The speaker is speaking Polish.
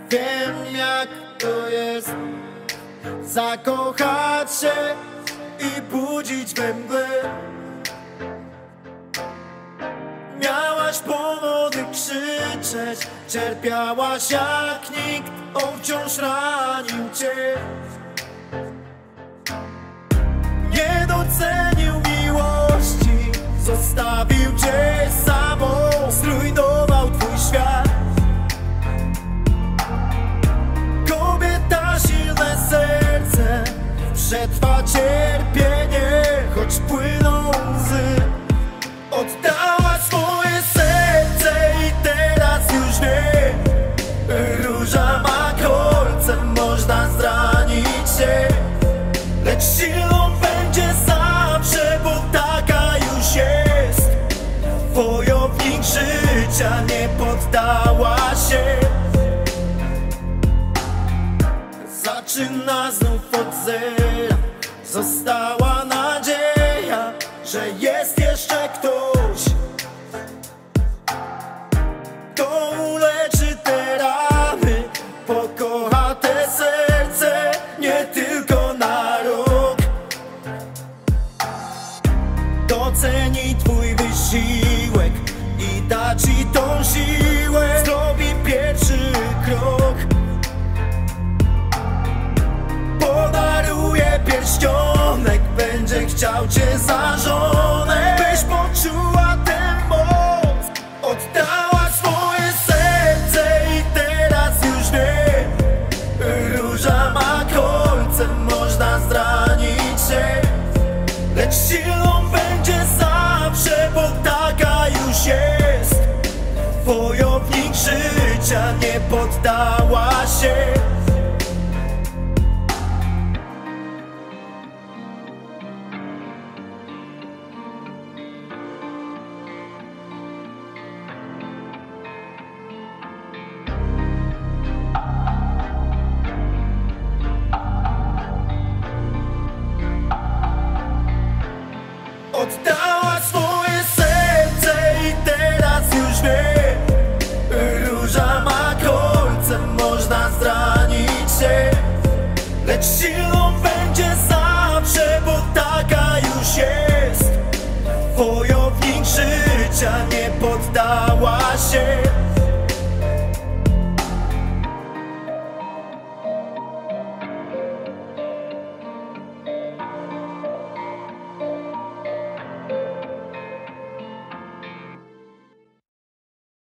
Wiem jak to jest zakochać się i budzić we mgle. Miałaś powody krzyczeć, cierpiałaś jak nikt, on wciąż ranił cię. Nie docenił miłości, zostawił cię samą, zrujnował twój świat. Kobieta, silne serce, przetrwa cierpienie, choć płyną łzy. Oddała swoje serce i teraz już wie, róża ma kolce, można zranić się, lecz silną będzie zawsze, bo taka już jest. Wojownik życia, nie poddała się. Zaczyna znów od zera, została nadzieja, że jest jeszcze ktoś, kto uleczy te rany, pokocha te serce, nie tylko na rok. Doceni twój wysiłek i da ci tą siłę, zrobi pierwszy krok. Podaruje pierścionek, będzie chciał cię za żonę, byś poczuła tę moc. Oddała swoje serce i teraz już wie, róża ma kolce, można zranić się, lecz silną będzie zawsze, bo taka już jest. Wojownik życia, nie poddała się. Oddała swoje serce i teraz już wie, róża ma kolce, można zranić się, lecz silną będzie zawsze, bo taka już jest. Wojownik życia, nie poddała się.